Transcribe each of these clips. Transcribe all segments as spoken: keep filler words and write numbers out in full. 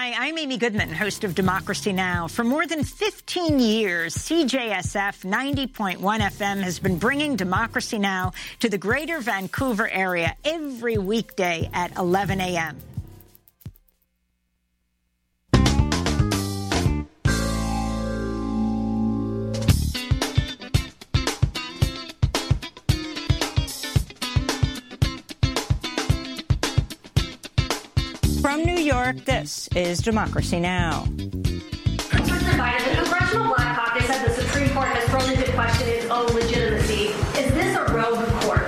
Hi, I'm Amy Goodman, host of Democracy Now! For more than fifteen years, C J S F ninety point one F M has been bringing Democracy Now! To the greater Vancouver area every weekday at eleven a m From New York, this is Democracy Now! President Biden, the Congressional Black Caucus said the Supreme Court has thrown into question its own legitimacy. Is this a rogue court?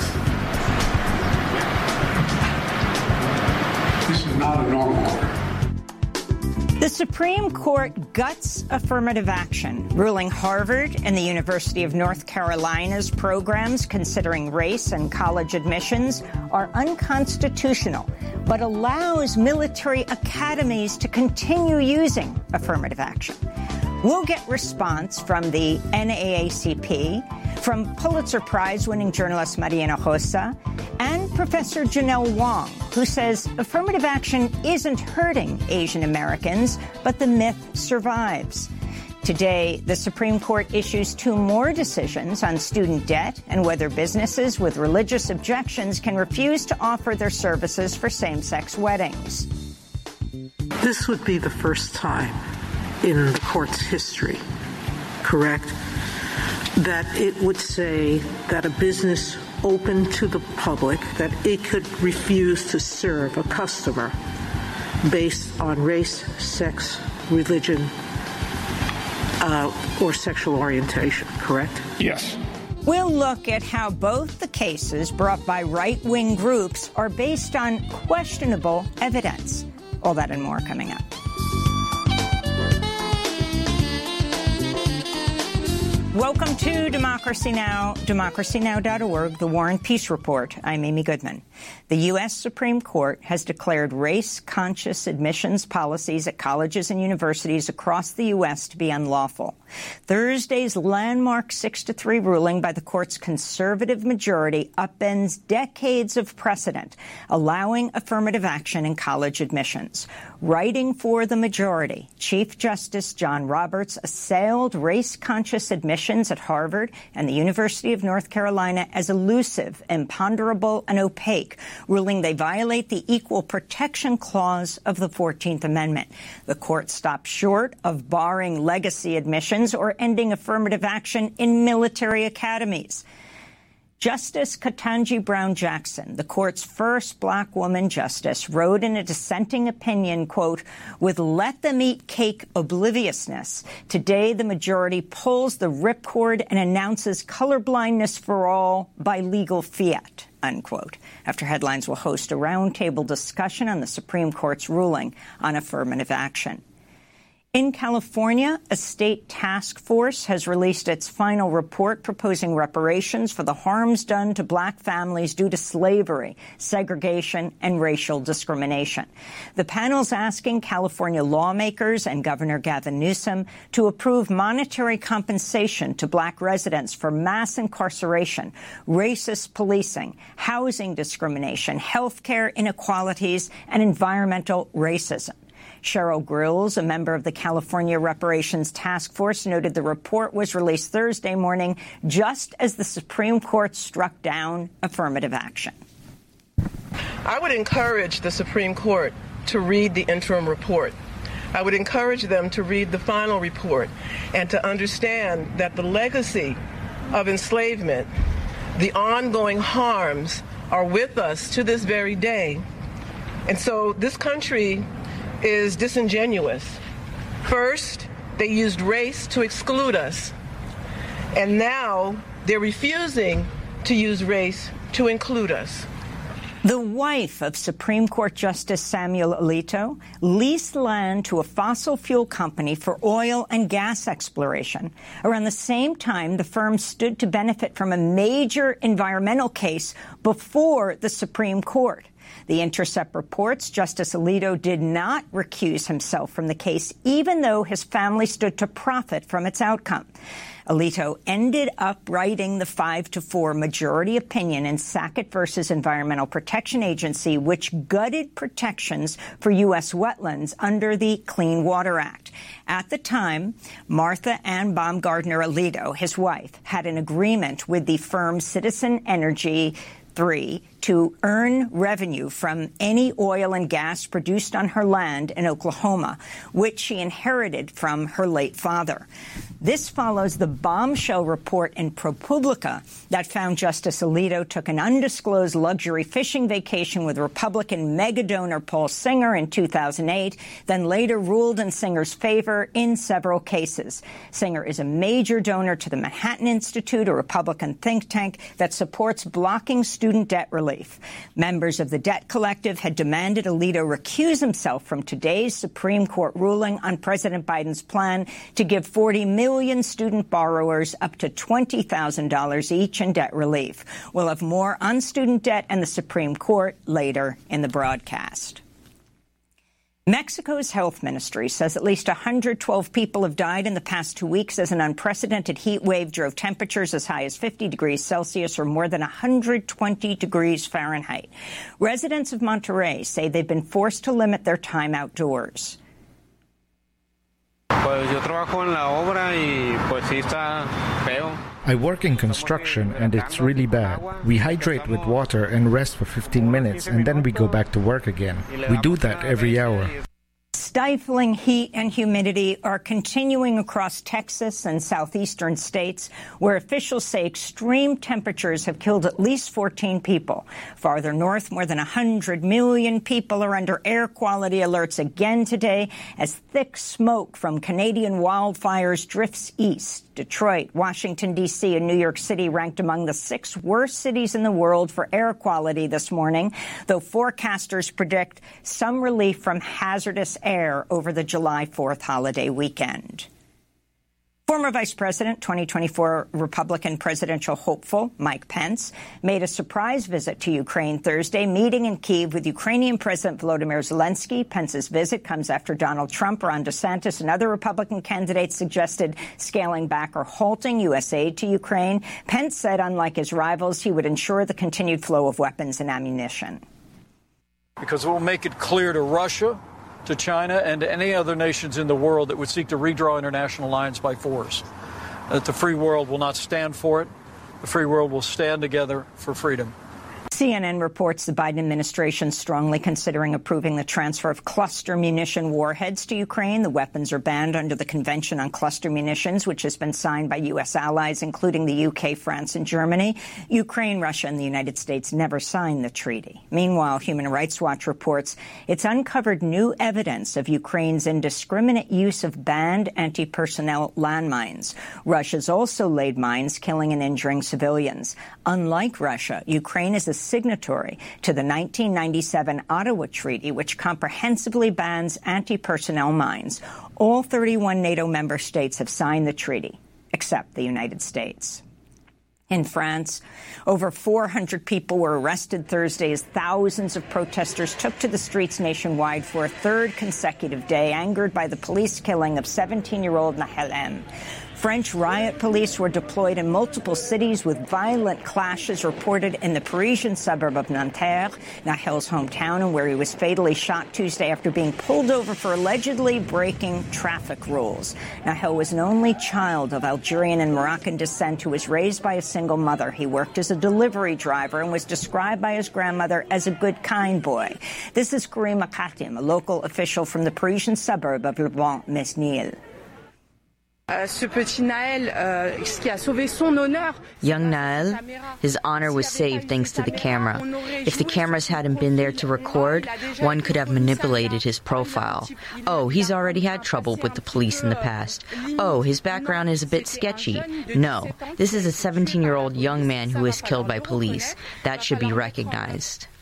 This is not a normal court. The Supreme Court guts affirmative action, ruling Harvard and the University of North Carolina's programs considering race and college admissions are unconstitutional, but allows military academies to continue using affirmative action. We'll get response from the N double A C P, from Pulitzer Prize-winning journalist Maria Hinojosa, and Professor Janelle Wong, who says affirmative action isn't hurting Asian Americans, but the myth survives. Today, the Supreme Court issues two more decisions on student debt and whether businesses with religious objections can refuse to offer their services for same-sex weddings. This would be the first time in the court's history, correct, that it would say that a business open to the public, that it could refuse to serve a customer based on race, sex, religion, uh, or sexual orientation, correct? Yes. We'll look at how both the cases brought by right-wing groups are based on questionable evidence. All that and more coming up. Welcome to Democracy Now!, democracy now dot org, the War and Peace Report. I'm Amy Goodman. The U S Supreme Court has declared race-conscious admissions policies at colleges and universities across the U S to be unlawful. Thursday's landmark six to three ruling by the court's conservative majority upends decades of precedent, allowing affirmative action in college admissions. Writing for the majority, Chief Justice John Roberts assailed race-conscious admissions at Harvard and the University of North Carolina as elusive, imponderable, and opaque, ruling they violate the Equal Protection Clause of the fourteenth Amendment. The court stopped short of barring legacy admissions or ending affirmative action in military academies. Justice Ketanji Brown Jackson, the court's first black woman justice, wrote in a dissenting opinion, quote, with let them eat cake obliviousness, today the majority pulls the ripcord and announces colorblindness for all by legal fiat, unquote. After Headlines will host a roundtable discussion on the Supreme Court's ruling on affirmative action. In California, a state task force has released its final report proposing reparations for the harms done to black families due to slavery, segregation, and racial discrimination. The panel's asking California lawmakers and Governor Gavin Newsom to approve monetary compensation to black residents for mass incarceration, racist policing, housing discrimination, health care inequalities, and environmental racism. Cheryl Grills, a member of the California Reparations Task Force, noted the report was released Thursday morning just as the Supreme Court struck down affirmative action. I would encourage the Supreme Court to read the interim report. I would encourage them to read the final report and to understand that the legacy of enslavement, the ongoing harms, are with us to this very day. And so this country is disingenuous. First, they used race to exclude us, and now they're refusing to use race to include us. The wife of Supreme Court Justice Samuel Alito leased land to a fossil fuel company for oil and gas exploration. Around the same time, the firm stood to benefit from a major environmental case before the Supreme Court. The Intercept reports Justice Alito did not recuse himself from the case, even though his family stood to profit from its outcome. Alito ended up writing the five to four majority opinion in Sackett versus Environmental Protection Agency, which gutted protections for U S wetlands under the Clean Water Act. At the time, Martha Ann Baumgardner Alito, his wife, had an agreement with the firm Citizen Energy three to earn revenue from any oil and gas produced on her land in Oklahoma, which she inherited from her late father. This follows the bombshell report in ProPublica that found Justice Alito took an undisclosed luxury fishing vacation with Republican mega-donor Paul Singer in two thousand eight, then later ruled in Singer's favor in several cases. Singer is a major donor to the Manhattan Institute, a Republican think tank that supports blocking student debt relief. Members of the debt collective had demanded Alito recuse himself from today's Supreme Court ruling on President Biden's plan to give forty million student borrowers up to twenty thousand dollars each in debt relief. We'll have more on student debt and the Supreme Court later in the broadcast. Mexico's health ministry says at least one hundred twelve people have died in the past two weeks as an unprecedented heat wave drove temperatures as high as fifty degrees Celsius or more than one hundred twenty degrees Fahrenheit. Residents of Monterrey say they've been forced to limit their time outdoors. I work in construction and it's really bad. We hydrate with water and rest for fifteen minutes and then we go back to work again. We do that every hour. Stifling heat and humidity are continuing across Texas and southeastern states, where officials say extreme temperatures have killed at least fourteen people. Farther north, more than one hundred million people are under air quality alerts again today as thick smoke from Canadian wildfires drifts east. Detroit, Washington, D C, and New York City ranked among the six worst cities in the world for air quality this morning, though forecasters predict some relief from hazardous air over the July fourth holiday weekend. Former Vice President, twenty twenty-four Republican presidential hopeful Mike Pence made a surprise visit to Ukraine Thursday, meeting in Kyiv with Ukrainian President Volodymyr Zelensky. Pence's visit comes after Donald Trump, Ron DeSantis, and other Republican candidates suggested scaling back or halting U S aid to Ukraine. Pence said, unlike his rivals, he would ensure the continued flow of weapons and ammunition. Because it will make it clear to Russia, to China, and to any other nations in the world that would seek to redraw international lines by force, that the free world will not stand for it. The free world will stand together for freedom. C N N reports the Biden administration strongly considering approving the transfer of cluster munition warheads to Ukraine. The weapons are banned under the Convention on Cluster Munitions, which has been signed by U S allies, including the U K, France, and Germany. Ukraine, Russia, and the United States never signed the treaty. Meanwhile, Human Rights Watch reports it's uncovered new evidence of Ukraine's indiscriminate use of banned anti-personnel landmines. Russia's also laid mines, killing and injuring civilians. Unlike Russia, Ukraine is a signatory to the nineteen ninety-seven Ottawa Treaty, which comprehensively bans anti-personnel mines. All thirty-one NATO member states have signed the treaty, except the United States. In France, over four hundred people were arrested Thursday as thousands of protesters took to the streets nationwide for a third consecutive day, angered by the police killing of seventeen-year-old Nahel M. French riot police were deployed in multiple cities with violent clashes reported in the Parisian suburb of Nanterre, Nahel's hometown, and where he was fatally shot Tuesday after being pulled over for allegedly breaking traffic rules. Nahel was an only child of Algerian and Moroccan descent who was raised by a single mother. He worked as a delivery driver and was described by his grandmother as a good, kind boy. This is Karima Khatim, a local official from the Parisian suburb of Le Bon-Mesnil. Young Nahel, his honor was saved thanks to the camera. If the cameras hadn't been there to record, one could have manipulated his profile. Oh, he's already had trouble with the police in the past. Oh, his background is a bit sketchy. No, this is a seventeen-year-old young man who was killed by police. That should be recognized.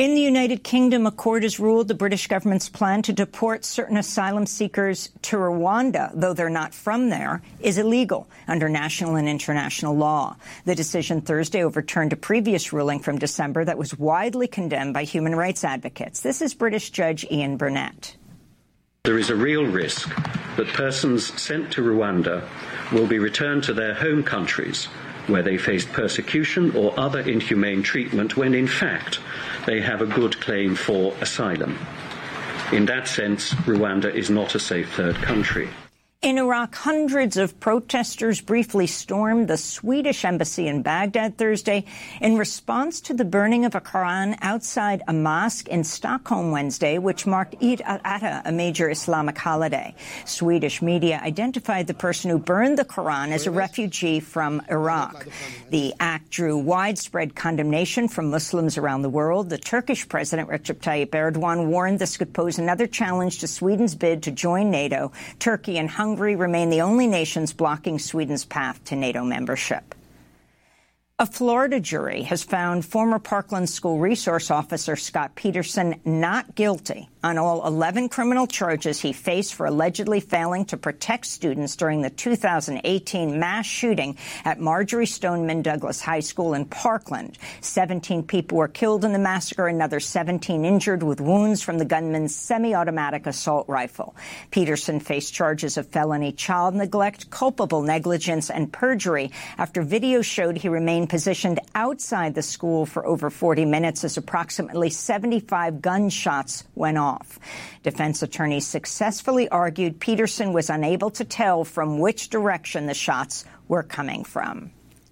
In the United Kingdom, a court has ruled the British government's plan to deport certain asylum seekers to Rwanda, though they're not from there, is illegal under national and international law. The decision Thursday overturned a previous ruling from December that was widely condemned by human rights advocates. This is British Judge Ian Burnett. There is a real risk that persons sent to Rwanda will be returned to their home countries where they faced persecution or other inhumane treatment when, in fact, they have a good claim for asylum. In that sense, Rwanda is not a safe third country. In Iraq, hundreds of protesters briefly stormed the Swedish embassy in Baghdad Thursday in response to the burning of a Quran outside a mosque in Stockholm Wednesday, which marked Eid al-Adha, a major Islamic holiday. Swedish media identified the person who burned the Quran as a refugee from Iraq. The act drew widespread condemnation from Muslims around the world. The Turkish President Recep Tayyip Erdogan warned this could pose another challenge to Sweden's bid to join NATO. Turkey and Hungary Hungary remain the only nations blocking Sweden's path to NATO membership. A Florida jury has found former Parkland School resource officer Scott Peterson not guilty on all eleven criminal charges he faced for allegedly failing to protect students during the two thousand eighteen mass shooting at Marjory Stoneman Douglas High School in Parkland. seventeen people were killed in the massacre, another seventeen injured with wounds from the gunman's semi-automatic assault rifle. Peterson faced charges of felony child neglect, culpable negligence, and perjury after video showed he remained positioned outside the school for over forty minutes as approximately seventy-five gunshots went off. Defense attorneys successfully argued Peterson was unable to tell from which direction the shots were coming from.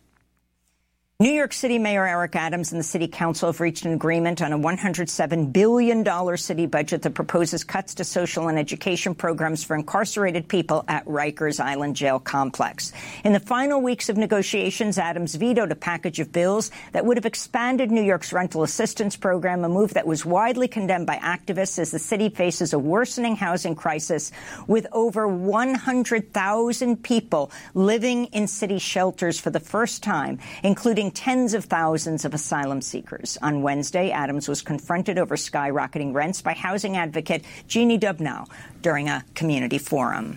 New York City Mayor Eric Adams and the City Council have reached an agreement on a one hundred seven billion dollars city budget that proposes cuts to social and education programs for incarcerated people at Rikers Island Jail Complex. In the final weeks of negotiations, Adams vetoed a package of bills that would have expanded New York's rental assistance program, a move that was widely condemned by activists as the city faces a worsening housing crisis with over one hundred thousand people living in city shelters for the first time, including tens of thousands of asylum seekers. On Wednesday, Adams was confronted over skyrocketing rents by housing advocate Jeannie Dubnow during a community forum.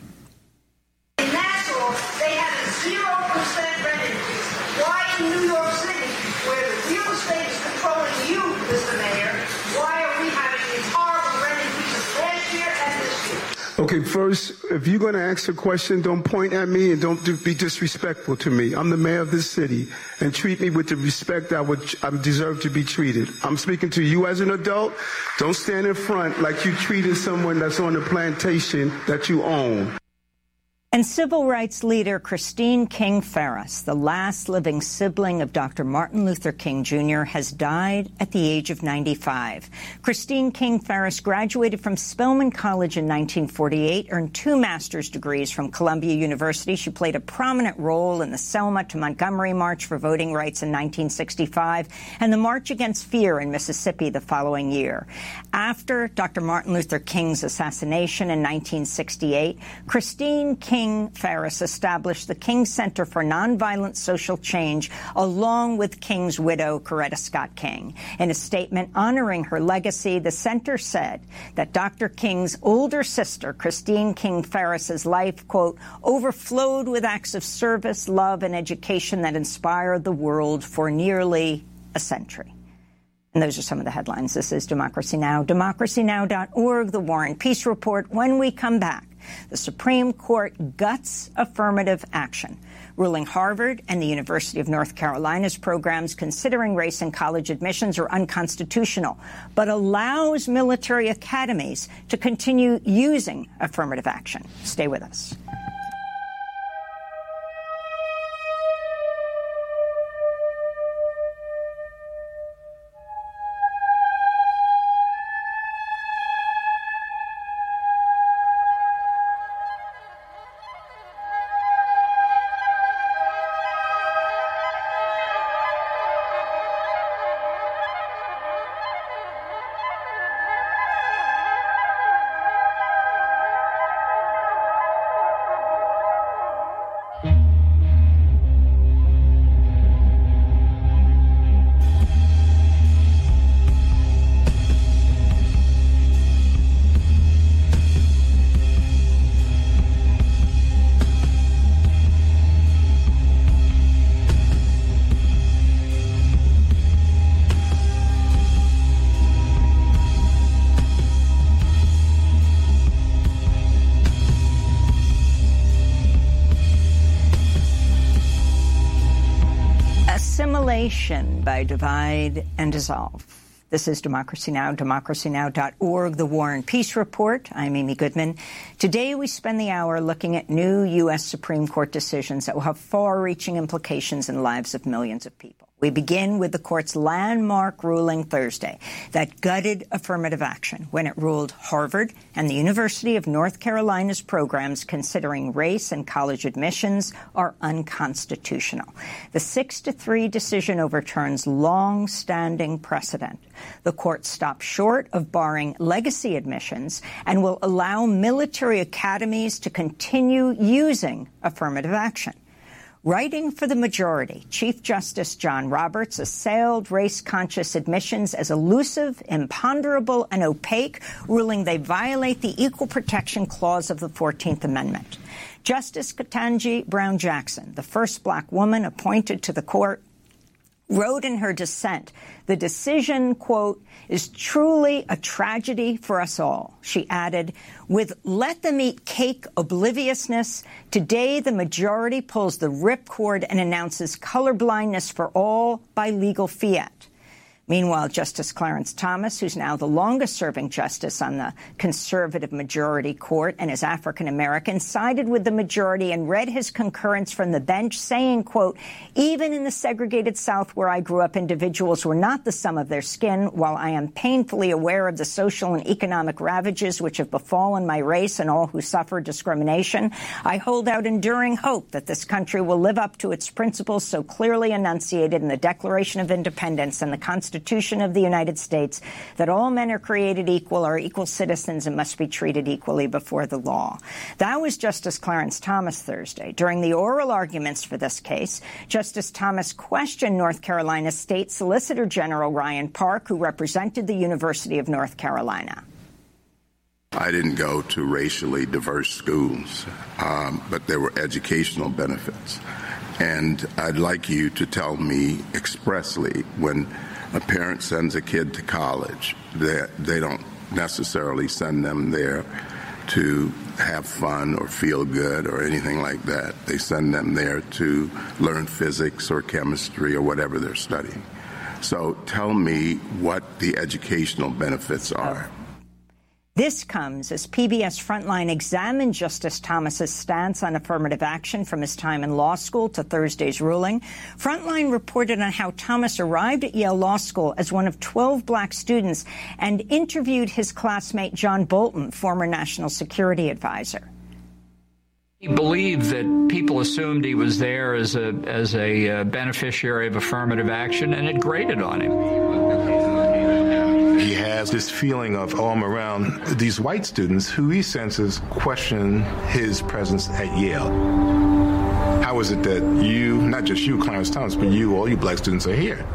In Nassau, they have a zero percent rent increase. Why in New York City, where the real estate is controlling you, Mister Mayor, why are we having these horrible rent increases last year and this year? Okay, first, if you're going to ask a question, don't point at me and don't do, be disrespectful to me. I'm the mayor of this city, and treat me with the respect I would I deserve to be treated. I'm speaking to you as an adult. Don't stand in front like you treated someone that's on the plantation that you own. And civil rights leader Christine King Ferris, the last living sibling of Doctor Martin Luther King Junior, has died at the age of ninety-five. Christine King Ferris graduated from Spelman College in nineteen forty-eight, earned two master's degrees from Columbia University. She played a prominent role in the Selma to Montgomery March for Voting Rights in nineteen sixty-five and the March Against Fear in Mississippi the following year. After Doctor Martin Luther King's assassination in nineteen sixty-eight, Christine King Ferris established the King Center for Nonviolent Social Change along with King's widow, Coretta Scott King. In a statement honoring her legacy, the center said that Doctor King's older sister, Christine King Ferris's life, quote, overflowed with acts of service, love, and education that inspired the world for nearly a century. And those are some of the headlines. This is Democracy Now!, democracy now dot org, The War and Peace Report. When we come back, the Supreme Court guts affirmative action, ruling Harvard and the University of North Carolina's programs considering race in college admissions are unconstitutional, but allows military academies to continue using affirmative action. Stay with us. nation by divide and dissolve. This is Democracy Now!, democracy now dot org, the War and Peace Report. I'm Amy Goodman. Today we spend the hour looking at new U S Supreme Court decisions that will have far-reaching implications in the lives of millions of people. We begin with the court's landmark ruling Thursday that gutted affirmative action when it ruled Harvard and the University of North Carolina's programs considering race and college admissions are unconstitutional. The six to three decision overturns long-standing precedent. The court stopped short of barring legacy admissions and will allow military academies to continue using affirmative action. Writing for the majority, Chief Justice John Roberts assailed race-conscious admissions as elusive, imponderable, and opaque, ruling they violate the Equal Protection Clause of the fourteenth Amendment. Justice Ketanji Brown Jackson, the first black woman appointed to the court, wrote in her dissent, the decision, quote, is truly a tragedy for us all. She added, with let them eat cake obliviousness, today the majority pulls the ripcord and announces colorblindness for all by legal fiat. Meanwhile, Justice Clarence Thomas, who's now the longest-serving justice on the conservative majority court and is African-American, sided with the majority and read his concurrence from the bench, saying, quote, even in the segregated South where I grew up, individuals were not the sum of their skin. While I am painfully aware of the social and economic ravages which have befallen my race and all who suffer discrimination, I hold out enduring hope that this country will live up to its principles so clearly enunciated in the Declaration of Independence and the Constitution Constitution of the United States, that all men are created equal, are equal citizens, and must be treated equally before the law. That was Justice Clarence Thomas Thursday. During the oral arguments for this case, Justice Thomas questioned North Carolina State Solicitor General Ryan Park, who represented the University of North Carolina. I didn't go to racially diverse schools, um, but there were educational benefits. And I'd like you to tell me expressly, when a parent sends a kid to college, that they don't necessarily send them there to have fun or feel good or anything like that. They send them there to learn physics or chemistry or whatever they're studying. So tell me what the educational benefits are. This comes as P B S Frontline examined Justice Thomas's stance on affirmative action from his time in law school to Thursday's ruling. Frontline reported on how Thomas arrived at Yale Law School as one of twelve black students and interviewed his classmate John Bolton, former national security advisor. He believed that people assumed he was there as a as a uh, beneficiary of affirmative action, and it grated on him. He has this feeling of, oh, I'm around these white students who he senses question his presence at Yale. How is it that you, not just you, Clarence Thomas, but you, all you black students are here?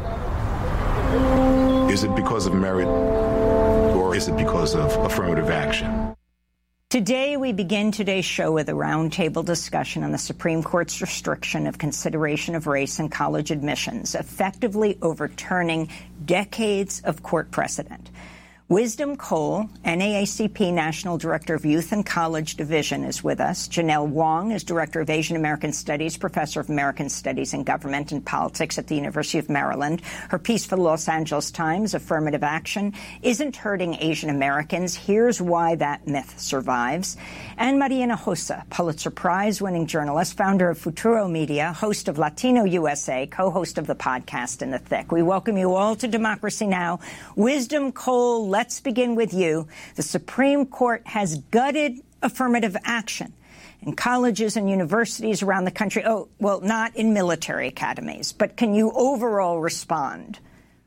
Is it because of merit, or is it because of affirmative action? Today, we begin today's show with a roundtable discussion on the Supreme Court's restriction of consideration of race in college admissions, effectively overturning decades of court precedent. Wisdom Cole, N double A C P National Director of Youth and College Division, is with us. Janelle Wong is Director of Asian American Studies, Professor of American Studies and Government and Politics at the University of Maryland. Her piece for the Los Angeles Times, Affirmative Action Isn't Hurting Asian Americans. Here's Why That Myth Survives. And Maria Hinojosa, Pulitzer Prize-winning journalist, founder of Futuro Media, host of Latino U S A, co-host of the podcast In the Thick. We welcome you all to Democracy Now! Wisdom Cole, let's begin with you. The Supreme Court has gutted affirmative action in colleges and universities around the country. Oh, well, not in military academies, but can you overall respond?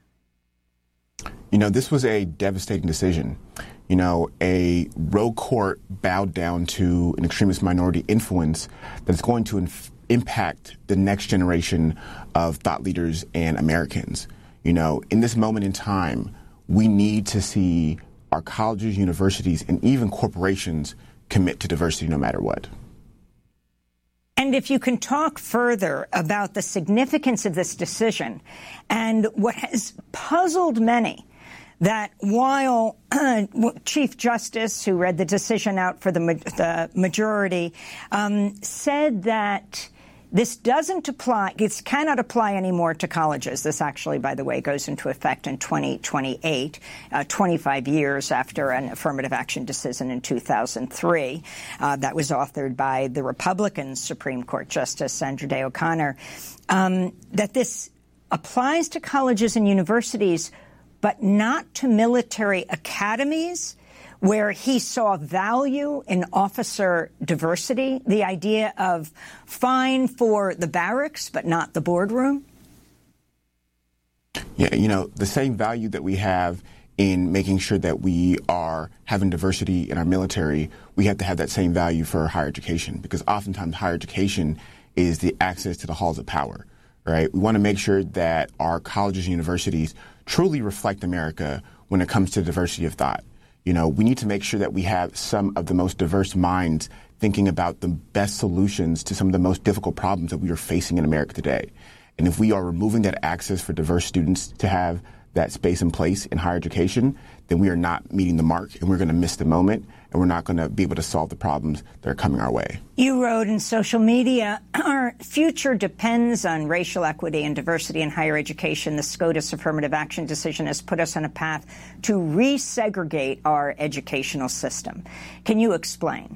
You know, this was a devastating decision. You know, a rogue court bowed down to an extremist minority influence that's going to inf- impact the next generation of thought leaders and Americans. You know, in this moment in time, we need to see our colleges, universities, and even corporations commit to diversity no matter what. And if you can talk further about the significance of this decision and what has puzzled many, that while uh, Chief Justice, who read the decision out for the, ma- the majority, um, said that This doesn't apply, this cannot apply anymore to colleges. This actually, by the way, goes into effect in twenty twenty-eight, uh, twenty-five years after an affirmative action decision in two thousand three. Uh, that was authored by the Republican Supreme Court Justice Sandra Day O'Connor. Um, that this applies to colleges and universities, but not to military academies, where he saw value in officer diversity, the idea of fine for the barracks, but not the boardroom? Yeah, you know, the same value that we have in making sure that we are having diversity in our military, we have to have that same value for higher education, because oftentimes higher education is the access to the halls of power, right? We want to make sure that our colleges and universities truly reflect America when it comes to diversity of thought. You know, we need to make sure that we have some of the most diverse minds thinking about the best solutions to some of the most difficult problems that we are facing in America today. And if we are removing that access for diverse students to have that space in place in higher education, then we are not meeting the mark, and we're going to miss the moment, and we're not going to be able to solve the problems that are coming our way. You wrote in social media, our future depends on racial equity and diversity in higher education. The SCOTUS affirmative action decision has put us on a path to resegregate our educational system. Can you explain?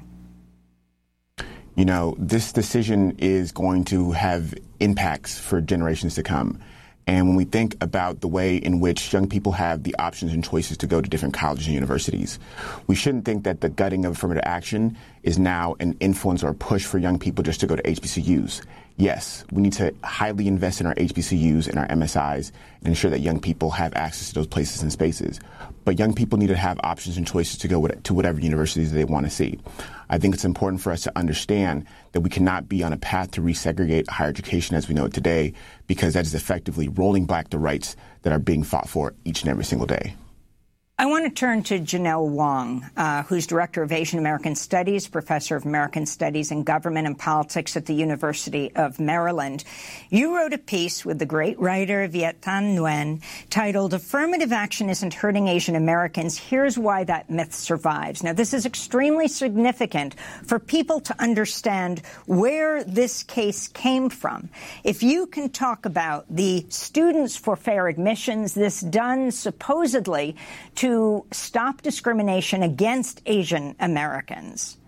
You know, this decision is going to have impacts for generations to come. And when we think about the way in which young people have the options and choices to go to different colleges and universities, we shouldn't think that the gutting of affirmative action is now an influence or a push for young people just to go to H B C Us. Yes, we need to highly invest in our H B C Us and our M S Is and ensure that young people have access to those places and spaces. But young people need to have options and choices to go to whatever universities they want to see. I think it's important for us to understand that we cannot be on a path to resegregate higher education as we know it today, because that is effectively rolling back the rights that are being fought for each and every single day. I want to turn to Janelle Wong, uh, who's Director of Asian American Studies, Professor of American Studies and Government and Politics at the University of Maryland. You wrote a piece with the great writer Viet Thanh Nguyen titled "Affirmative Action Isn't Hurting Asian Americans. Here's Why That Myth Survives." Now, this is extremely significant for people to understand where this case came from. If you can talk about the Students for Fair Admissions, this done supposedly to to stop discrimination against Asian Americans.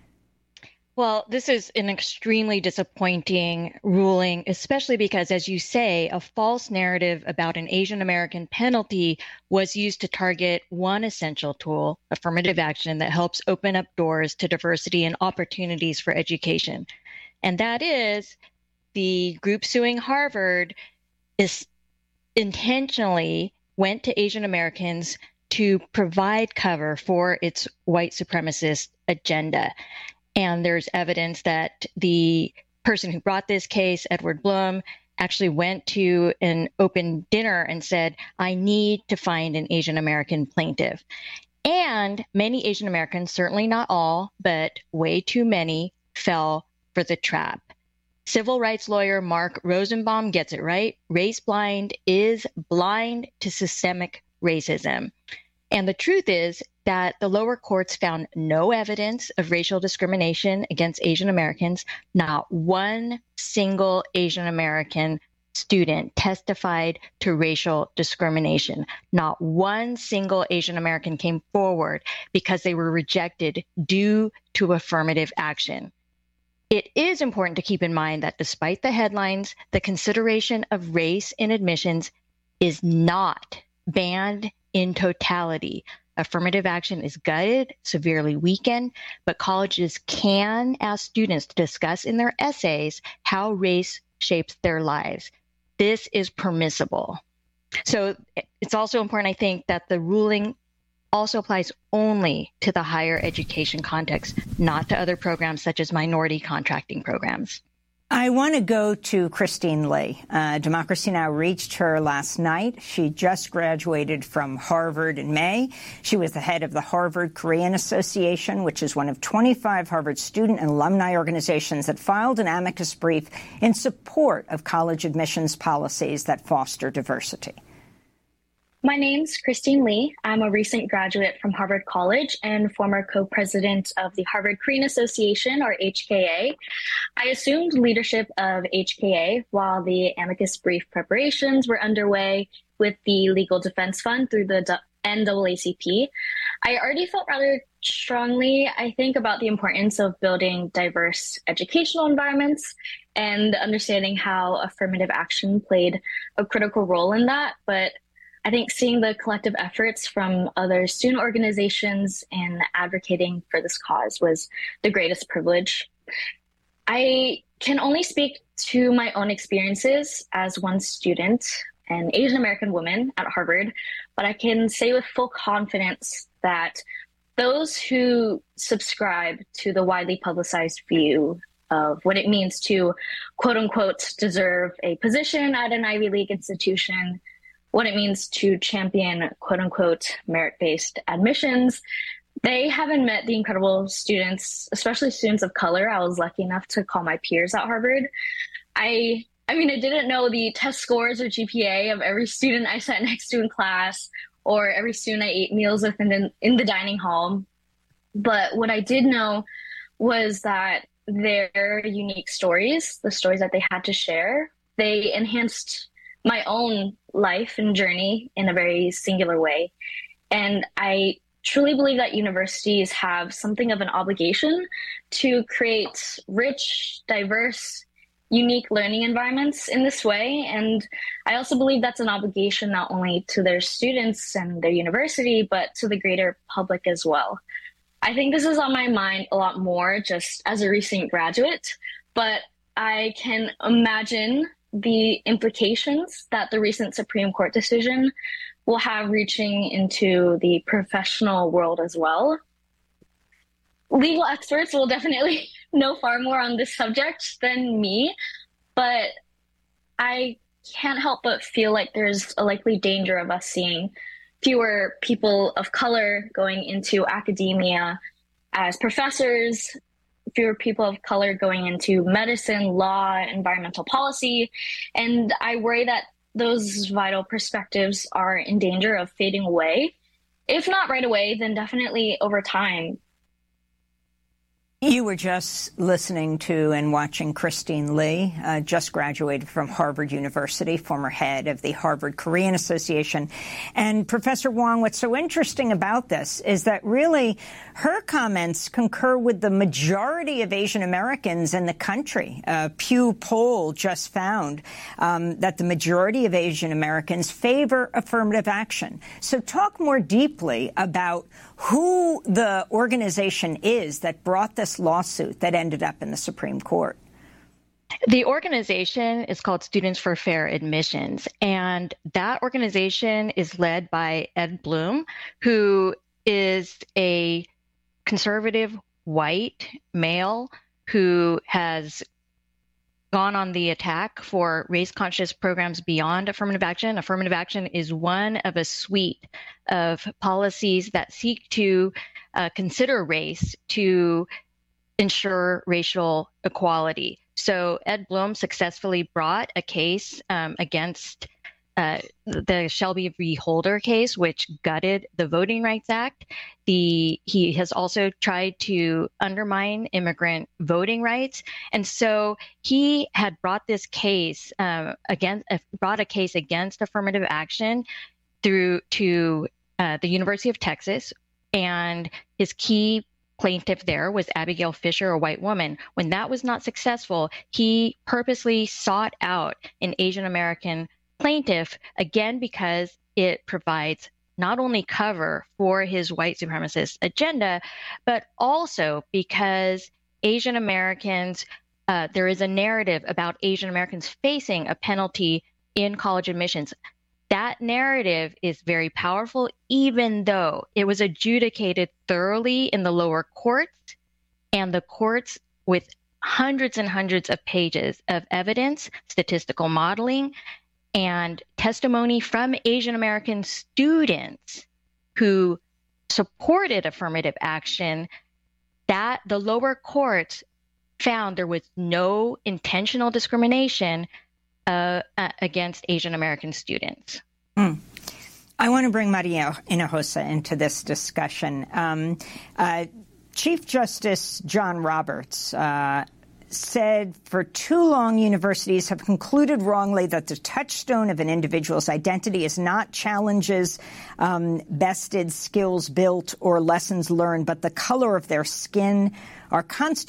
Well, this is an extremely disappointing ruling, especially because, as you say, a false narrative about an Asian American penalty was used to target one essential tool, affirmative action, that helps open up doors to diversity and opportunities for education. And that is the group suing Harvard is intentionally went to Asian Americans to provide cover for its white supremacist agenda. And there's evidence that the person who brought this case, Edward Blum, actually went to an open dinner and said, I need to find an Asian American plaintiff. And many Asian Americans, certainly not all, but way too many, fell for the trap. Civil rights lawyer Mark Rosenbaum gets it right. Race blind is blind to systemic racism. And the truth is that the lower courts found no evidence of racial discrimination against Asian Americans. Not one single Asian American student testified to racial discrimination. Not one single Asian American came forward because they were rejected due to affirmative action. It is important to keep in mind that despite the headlines, the consideration of race in admissions is not banned in totality. Affirmative action is gutted, severely weakened, but colleges can ask students to discuss in their essays how race shapes their lives. This is permissible. So it's also important, I think, that the ruling also applies only to the higher education context, not to other programs such as minority contracting programs. I want to go to Christine Lee. Uh, Democracy Now! Reached her last night. She just graduated from Harvard in May. She was the head of the Harvard Korean Association, which is one of twenty-five Harvard student and alumni organizations that filed an amicus brief in support of college admissions policies that foster diversity. My name's Christine Lee. I'm a recent graduate from Harvard College and former co-president of the Harvard Korean Association, or H K A. I assumed leadership of H K A while the amicus brief preparations were underway with the Legal Defense Fund through the N double A C P. I already felt rather strongly, I think, about the importance of building diverse educational environments and understanding how affirmative action played a critical role in that. But I think seeing the collective efforts from other student organizations and advocating for this cause was the greatest privilege. I can only speak to my own experiences as one student, an Asian American woman at Harvard, but I can say with full confidence that those who subscribe to the widely publicized view of what it means to, quote unquote, deserve a position at an Ivy League institution, what it means to champion, quote unquote, merit-based admissions, they haven't met the incredible students, especially students of color I was lucky enough to call my peers at Harvard. I I mean, I didn't know the test scores or G P A of every student I sat next to in class or every student I ate meals with in the, in the dining hall. But what I did know was that their unique stories, the stories that they had to share, they enhanced my own life and journey in a very singular way. And I truly believe that universities have something of an obligation to create rich, diverse, unique learning environments in this way. And I also believe that's an obligation not only to their students and their university, but to the greater public as well. I think this is on my mind a lot more just as a recent graduate, but I can imagine the implications that the recent Supreme Court decision will have reaching into the professional world as well. Legal experts will definitely know far more on this subject than me, but I can't help but feel like there's a likely danger of us seeing fewer people of color going into academia as professors, fewer people of color going into medicine, law, environmental policy. And I worry that those vital perspectives are in danger of fading away. If not right away, then definitely over time. You were just listening to and watching Christine Lee, uh, just graduated from Harvard University, former head of the Harvard Korean Association. And Professor Wong, what's so interesting about this is that really her comments concur with the majority of Asian Americans in the country. A Pew poll just found um, that the majority of Asian Americans favor affirmative action. So talk more deeply about who the organization is that brought this lawsuit that ended up in the Supreme Court. The organization is called Students for Fair Admissions, and that organization is led by Ed Blum, who is a conservative white male who has gone on the attack for race-conscious programs beyond affirmative action. Affirmative action is one of a suite of policies that seek to uh, consider race to ensure racial equality. So Ed Blum successfully brought a case um, against uh, the Shelby v. Holder case, which gutted the Voting Rights Act. The he has also tried to undermine immigrant voting rights, and so he had brought this case um, against uh, brought a case against affirmative action through to uh, the University of Texas, and his key plaintiff there was Abigail Fisher, a white woman. When that was not successful, he purposely sought out an Asian American plaintiff, again, because it provides not only cover for his white supremacist agenda, but also because Asian Americans, uh, there is a narrative about Asian Americans facing a penalty in college admissions. That narrative is very powerful, even though it was adjudicated thoroughly in the lower courts, and the courts with hundreds and hundreds of pages of evidence, statistical modeling, and testimony from Asian American students who supported affirmative action, that the lower courts found there was no intentional discrimination uh, uh, against Asian American students. Mm. I want to bring Maria Hinojosa into this discussion. Um, uh, Chief Justice John Roberts uh, said for too long universities have concluded wrongly that the touchstone of an individual's identity is not challenges, um, bested skills built, or lessons learned, but the color of their skin. Our Constitution